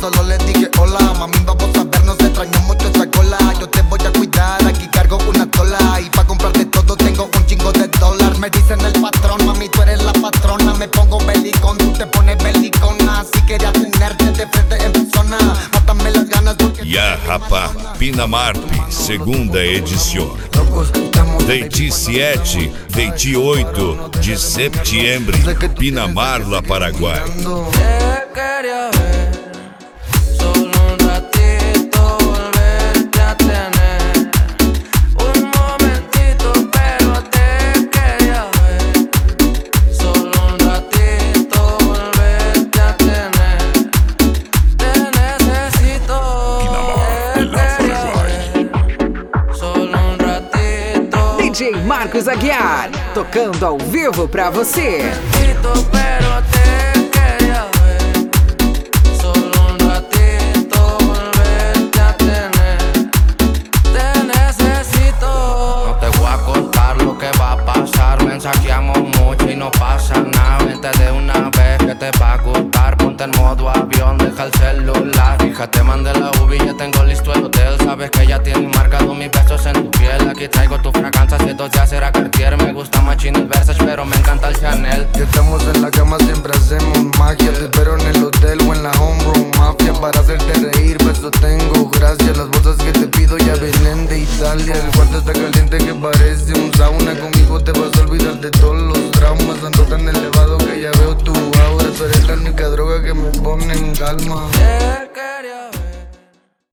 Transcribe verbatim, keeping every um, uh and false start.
solo le dije hola. Mami, vamos a vernos, extraño mucho esa cola. Yo te voy a cuidar, aquí cargo una tola. Y pa' comprarte todo tengo un chingo de dólar. Me dicen el patrón, mami, tú eres la patrona. Me pongo belicón, tú te pones belicona. Si quería tenerte de frente en persona, mátame las ganas porque... Ya, rapá, Pinamarp, segunda edição. Deiti sete, Deiti oito de setembro, Pinamarla, Paraguai. Te quería ver, solo un ratito, volverte a tener. Un momentito, pero te quería ver, solo un ratito, volverte a tener. Te necesito, te quería ver, solo un ratito. D J Marcos Aguiar, tocando ao vivo pra você. Pero te quería ver, solo un ratito, volverte a tener. Te necesito. No te voy a contar lo que va a pasar. Mensajeamos mucho y no pasa nada. Vente de una vez que te va a gustar. Ponte en modo avión, deja el celular. Fíjate, mandé la U V y ya tengo listo el hotel. Sabes que ya tienes marcado mis besos en tu piel. Aquí traigo tu fragancia, si esto ya será Cartier. Me gusta Machine el Versace, pero me encanta el Chanel. Ya estamos en la cama, siempre hacemos magia. Te espero en el hotel o en la home room mafia. Para hacerte reír, pues lo tengo, gracias. Las bolsas que te pido ya vienen de Italia. El cuarto está caliente que parece un sauna. Conmigo te vas a olvidar de todos los traumas. Ando tan elevado que ya veo tu aura. Tú eres la única droga que me pone en calma.